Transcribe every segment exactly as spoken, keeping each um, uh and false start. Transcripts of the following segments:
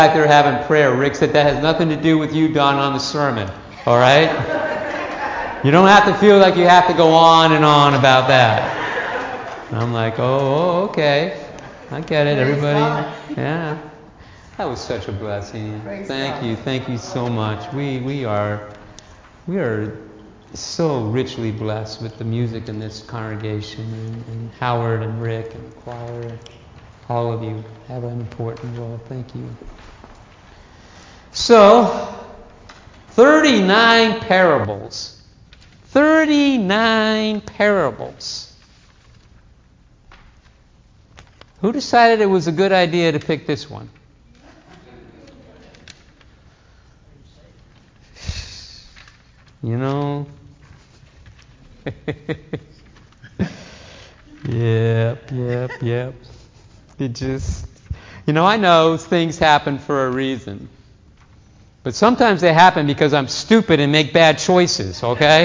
Back there having prayer. Rick said that has nothing to do with you, Don, on the sermon. All right? You don't have to feel like you have to go on and on about that. And I'm like, oh, okay. I get it, everybody. Yeah. That was such a blessing. Thank you. Thank you so much. We we are we are so richly blessed with the music in this congregation, and, and Howard and Rick and the choir. All of you have an important role. Thank you. So, thirty-nine parables. thirty-nine parables. Who decided it was a good idea to pick this one? You know? Yep, yep, yep. It just, you know, I know things happen for a reason. But sometimes they happen because I'm stupid and make bad choices, okay?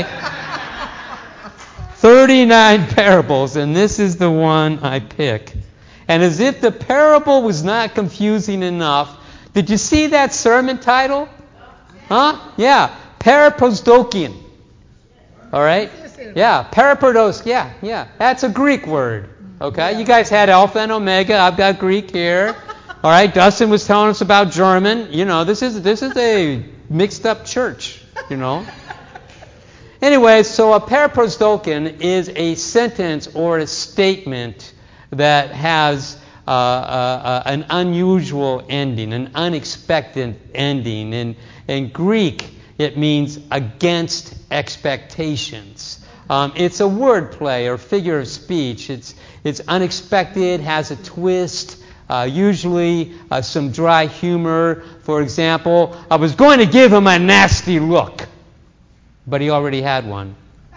thirty-nine parables, and this is the one I pick. And as if the parable was not confusing enough, did you see that sermon title? Huh? Yeah. Paraprosdokian. All right? Yeah. Paraprodos. Yeah, yeah. That's a Greek word. Okay? You guys had Alpha and Omega. I've got Greek here. All right? Dustin was telling us about German. You know, this is this is a mixed up church, you know. Anyway, so a paraprosdokian is a sentence or a statement that has uh, uh, uh, an unusual ending, an unexpected ending. In, in Greek, it means against expectations. Um, it's a word play or figure of speech. It's it's unexpected, has a twist, uh, usually uh, some dry humor. For example, I was going to give him a nasty look, but he already had one.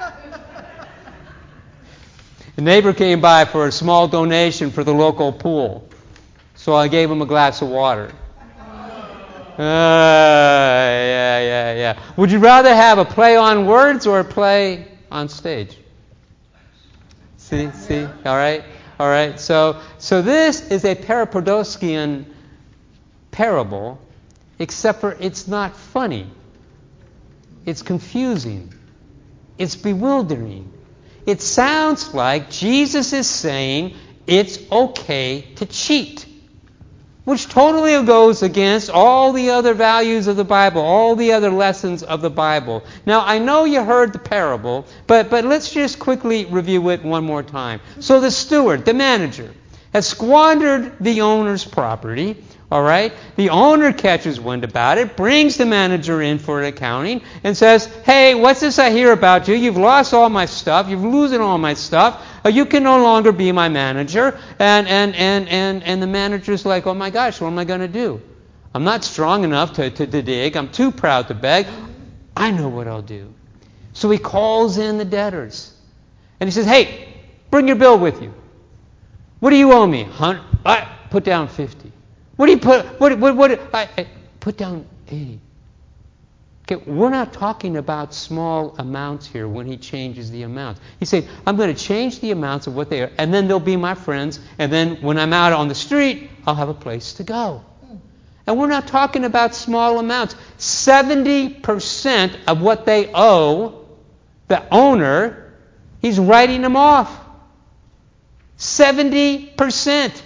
A neighbor came by for a small donation for the local pool, so I gave him a glass of water. Uh, yeah, yeah, yeah. Would you rather have a play on words or a play on stage? See, see, all right, all right. So, so this is a paraprodoskian parable, except for it's not funny. It's confusing. It's bewildering. It sounds like Jesus is saying it's okay to cheat, which totally goes against all the other values of the Bible, all the other lessons of the Bible. Now, I know you heard the parable, but, but let's just quickly review it one more time. So the steward, the manager, has squandered the owner's property. All right? The owner catches wind about it, brings the manager in for an accounting, and says, hey, what's this I hear about you? You've lost all my stuff. You're losing all my stuff. Uh, you can no longer be my manager. And, and, and, and, and the manager's like, oh my gosh, what am I going to do? I'm not strong enough to, to, to dig. I'm too proud to beg. I know what I'll do. So he calls in the debtors. And he says, hey, bring your bill with you. What do you owe me? Hun- I put down fifty. What do you put? What? What? What? I, I put down eighty. Okay, we're not talking about small amounts here when he changes the amounts. He's saying, I'm going to change the amounts of what they are, and then they'll be my friends. And then when I'm out on the street, I'll have a place to go. And we're not talking about small amounts. Seventy percent of what they owe the owner, he's writing them off. Seventy percent.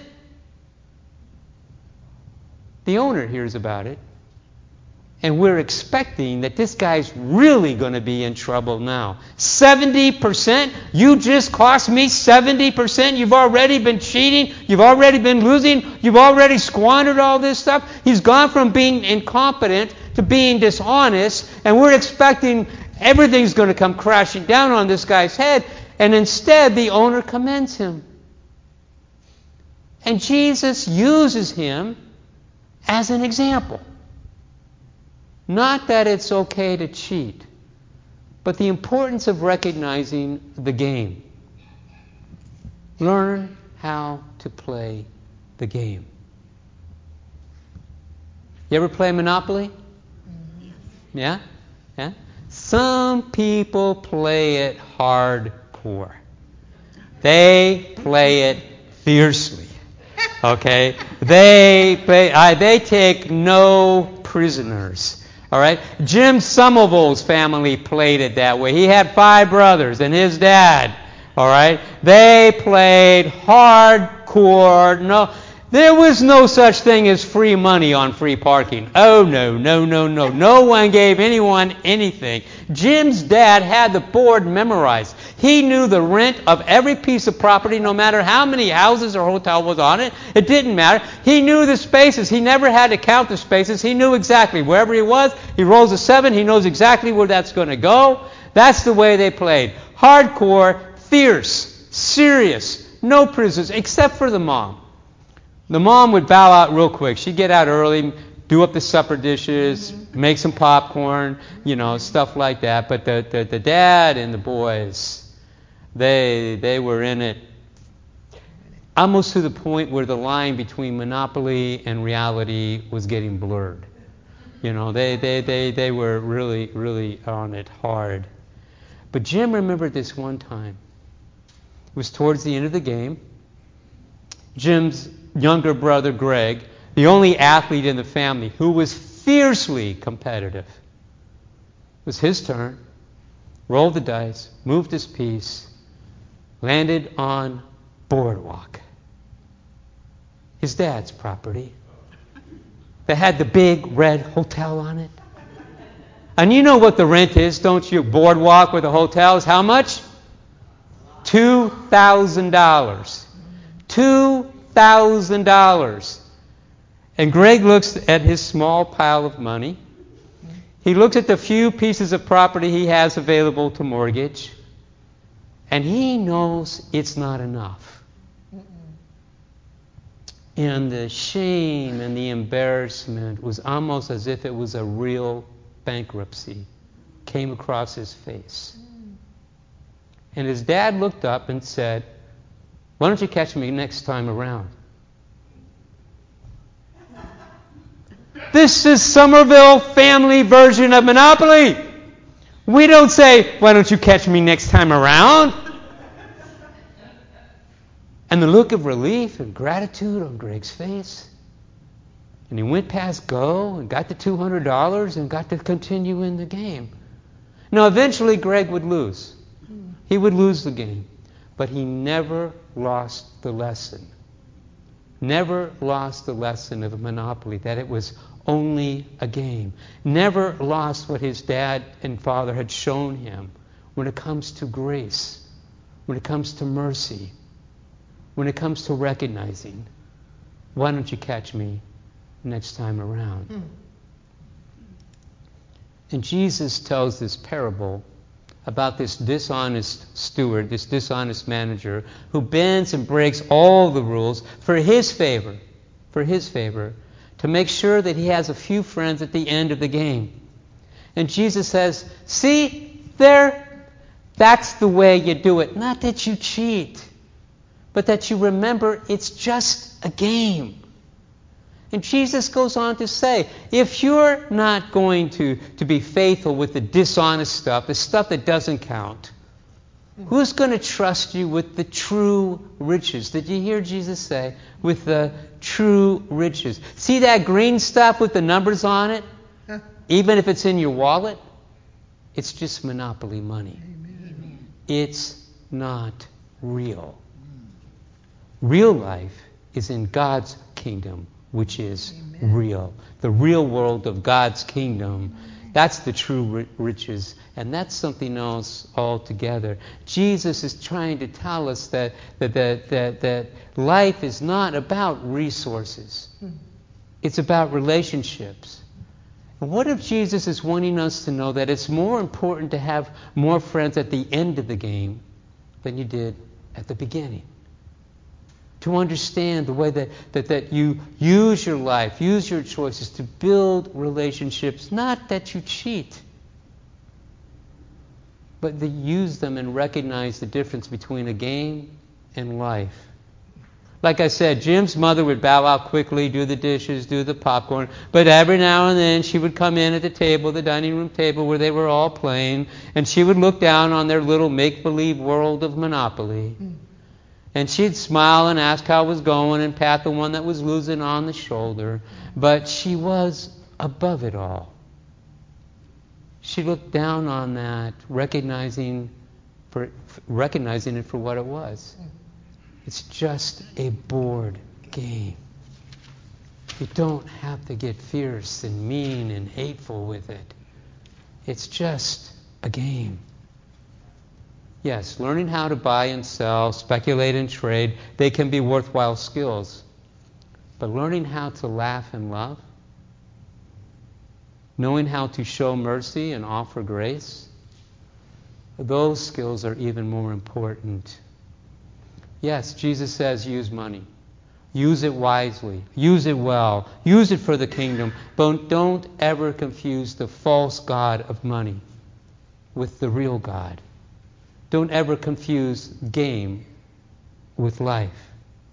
The owner hears about it, and we're expecting that this guy's really going to be in trouble now. seventy percent? You just cost me seventy percent? You've already been cheating? You've already been losing? You've already squandered all this stuff? He's gone from being incompetent to being dishonest, and we're expecting everything's going to come crashing down on this guy's head, and instead the owner commends him. And Jesus uses him as an example. Not that it's okay to cheat, but the importance of recognizing the game. Learn how to play the game. You ever play Monopoly? Yeah? Yeah? Some people play it hardcore. They play it fiercely. Okay? They play, uh, they take no prisoners. All right? Jim Somerville's family played it that way. He had five brothers and his dad. All right? They played hardcore. No, there was no such thing as free money on free parking. Oh, no, no, no, no. No one gave anyone anything. Jim's dad had the board memorized. He knew the rent of every piece of property, no matter how many houses or hotel was on it. It didn't matter. He knew the spaces. He never had to count the spaces. He knew exactly wherever he was. He rolls a seven. He knows exactly where that's going to go. That's the way they played. Hardcore, fierce, serious, no prisoners, except for the mom. The mom would bow out real quick. She'd get out early, do up the supper dishes, mm-hmm. make some popcorn, you know, stuff like that. But the, the, the dad and the boys, they they were in it almost to the point where the line between Monopoly and reality was getting blurred. You know, they, they, they, they were really, really on it hard. But Jim remembered this one time. It was towards the end of the game. Jim's younger brother, Greg, the only athlete in the family who was fiercely competitive. It was his turn. Rolled the dice, moved his piece, landed on Boardwalk. His dad's property. That had the big red hotel on it. And you know what the rent is, don't you? Boardwalk with a hotel is how much? two thousand dollars. two thousand dollars. And Greg looks at his small pile of money. He looks at the few pieces of property he has available to mortgage. And he knows it's not enough. And the shame and the embarrassment was almost as if it was a real bankruptcy came across his face. And his dad looked up and said, "Why don't you catch me next time around?" This is Somerville family version of Monopoly. We don't say, "Why don't you catch me next time around?" And the look of relief and gratitude on Greg's face. And he went past go and got the two hundred dollars and got to continue in the game. Now, eventually Greg would lose. He would lose the game. But he never lost the lesson. Never lost the lesson of Monopoly, that it was only a game. Never lost what his dad and father had shown him when it comes to grace, when it comes to mercy, when it comes to recognizing, why don't you catch me next time around? Mm. And Jesus tells this parable about this dishonest steward, this dishonest manager, who bends and breaks all the rules for his favor, for his favor, to make sure that he has a few friends at the end of the game. And Jesus says, "See, there, that's the way you do it. Not that you cheat, but that you remember it's just a game." And Jesus goes on to say, if you're not going to, to be faithful with the dishonest stuff, the stuff that doesn't count, who's going to trust you with the true riches? Did you hear Jesus say, with the true riches? See that green stuff with the numbers on it? Even if it's in your wallet, it's just Monopoly money. Amen. It's not real. Real life is in God's kingdom, which is Amen. Real. The real world of God's kingdom. That's the true riches. And that's something else altogether. Jesus is trying to tell us that, that, that, that, that life is not about resources. It's about relationships. And what if Jesus is wanting us to know that it's more important to have more friends at the end of the game than you did at the beginning? To understand the way that, that, that you use your life, use your choices to build relationships, not that you cheat, but to use them and recognize the difference between a game and life. Like I said, Jim's mother would bow out quickly, do the dishes, do the popcorn, but every now and then she would come in at the table, the dining room table where they were all playing, and she would look down on their little make-believe world of Monopoly. And she'd smile and ask how it was going and pat the one that was losing on the shoulder. But she was above it all. She looked down on that, recognizing for recognizing it for what it was. It's just a board game. You don't have to get fierce and mean and hateful with it. It's just a game. Yes, learning how to buy and sell, speculate and trade, they can be worthwhile skills. But learning how to laugh and love, knowing how to show mercy and offer grace, those skills are even more important. Yes, Jesus says use money. Use it wisely. Use it well. Use it for the kingdom. But don't ever confuse the false god of money with the real God. Don't ever confuse game with life.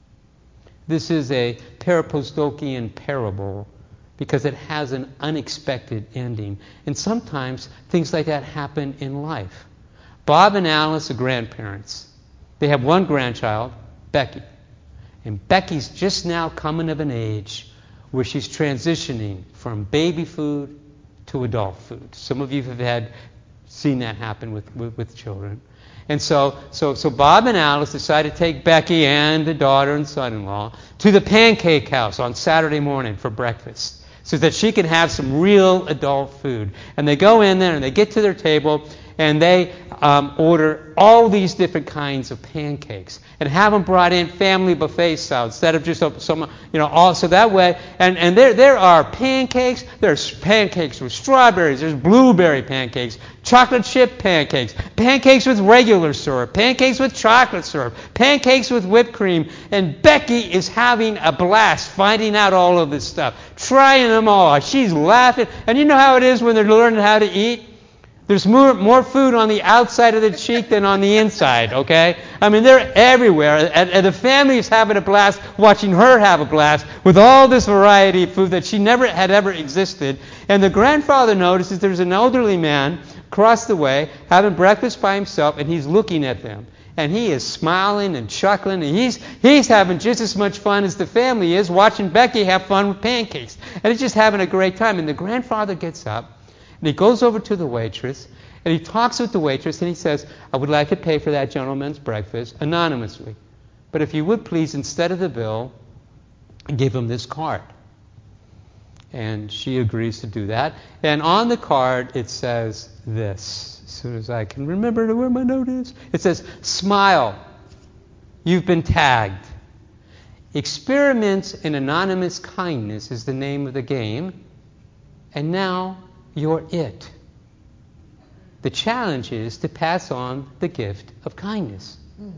This is a Parapostokian parable because it has an unexpected ending. And sometimes things like that happen in life. Bob and Alice are grandparents. They have one grandchild, Becky. And Becky's just now coming of an age where she's transitioning from baby food to adult food. Some of you have had seen that happen with, with, with children. And so, so, so Bob and Alice decided to take Becky and the daughter and son-in-law to the pancake house on Saturday morning for breakfast so that she can have some real adult food. And they go in there and they get to their table and they um, order all these different kinds of pancakes and have them brought in family buffet style instead of just some, you know, all so that way. And and there there are pancakes. There's pancakes with strawberries. There's blueberry pancakes, chocolate chip pancakes, pancakes with regular syrup, pancakes with chocolate syrup, pancakes with whipped cream. And Becky is having a blast finding out all of this stuff, trying them all. She's laughing. And you know how it is when they're learning how to eat? There's more, more food on the outside of the cheek than on the inside, okay? I mean, they're everywhere. And, and the family is having a blast watching her have a blast with all this variety of food that she never had ever existed. And the grandfather notices there's an elderly man across the way having breakfast by himself, and he's looking at them. And he is smiling and chuckling, and he's he's having just as much fun as the family is watching Becky have fun with pancakes. And he's just having a great time. And the grandfather gets up, and he goes over to the waitress, and he talks with the waitress, and he says, I would like to pay for that gentleman's breakfast anonymously. But if you would please, instead of the bill, give him this card. And she agrees to do that. And on the card, it says this, as soon as I can remember where my note is. It says, smile. You've been tagged. Experiments in Anonymous Kindness is the name of the game. And now you're it. The challenge is to pass on the gift of kindness. Mm.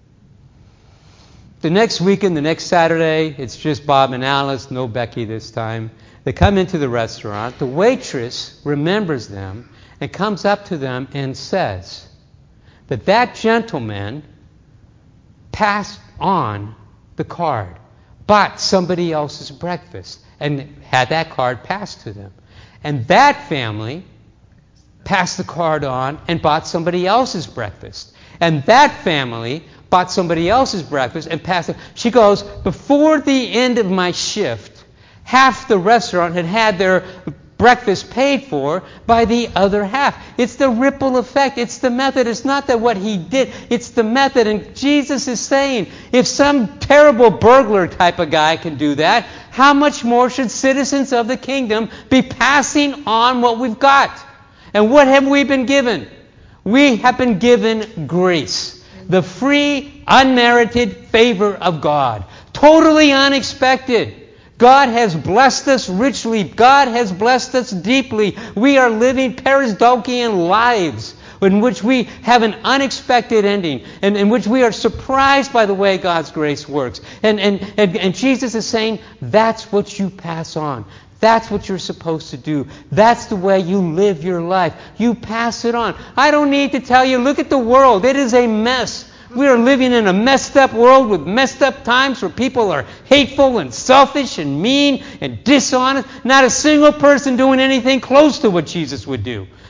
The next weekend, the next Saturday, it's just Bob and Alice, no Becky this time. They come into the restaurant. The waitress remembers them and comes up to them and says that that gentleman passed on the card, bought somebody else's breakfast, and had that card passed to them. And that family passed the card on and bought somebody else's breakfast. And that family bought somebody else's breakfast and passed it. She goes, before the end of my shift, half the restaurant had had their breakfast paid for by the other half. It's the ripple effect. It's the method. It's not that what he did. It's the method. And Jesus is saying, if some terrible burglar type of guy can do that, how much more should citizens of the kingdom be passing on what we've got? And what have we been given? We have been given grace. The free, unmerited favor of God. Totally unexpected. God has blessed us richly. God has blessed us deeply. We are living Peresdokian lives in which we have an unexpected ending and in which we are surprised by the way God's grace works. And, and, and, and Jesus is saying, that's what you pass on. That's what you're supposed to do. That's the way you live your life. You pass it on. I don't need to tell you, look at the world. It is a mess. We are living in a messed up world with messed up times where people are hateful and selfish and mean and dishonest. Not a single person doing anything close to what Jesus would do.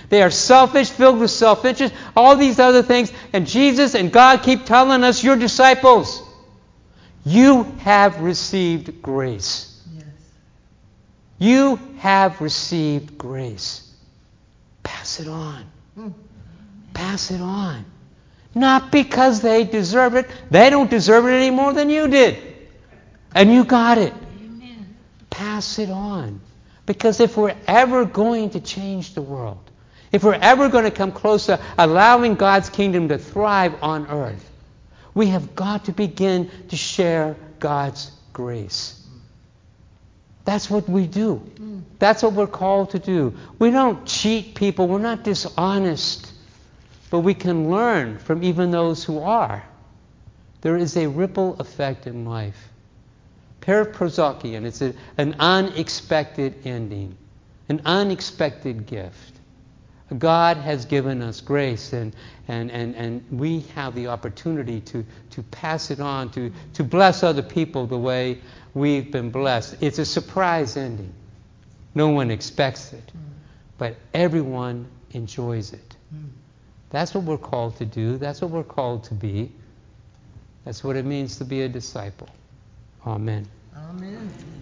They are selfish, filled with self-interest, all these other things. And Jesus and God keep telling us, you're disciples. You have received grace. Yes. You have received grace. Pass it on. Mm. Pass it on. Not because they deserve it. They don't deserve it any more than you did. And you got it. Amen. Pass it on. Because if we're ever going to change the world, if we're ever going to come close to allowing God's kingdom to thrive on earth, we have got to begin to share God's grace. That's what we do. That's what we're called to do. We don't cheat people. We're not dishonest. But we can learn from even those who are. There is a ripple effect in life. Paraprozokion, it's a, an unexpected ending, an unexpected gift. God has given us grace, and, and, and, and we have the opportunity to, to pass it on, to, to bless other people the way we've been blessed. It's a surprise ending. No one expects it, but everyone enjoys it. That's what we're called to do. That's what we're called to be. That's what it means to be a disciple. Amen. Amen.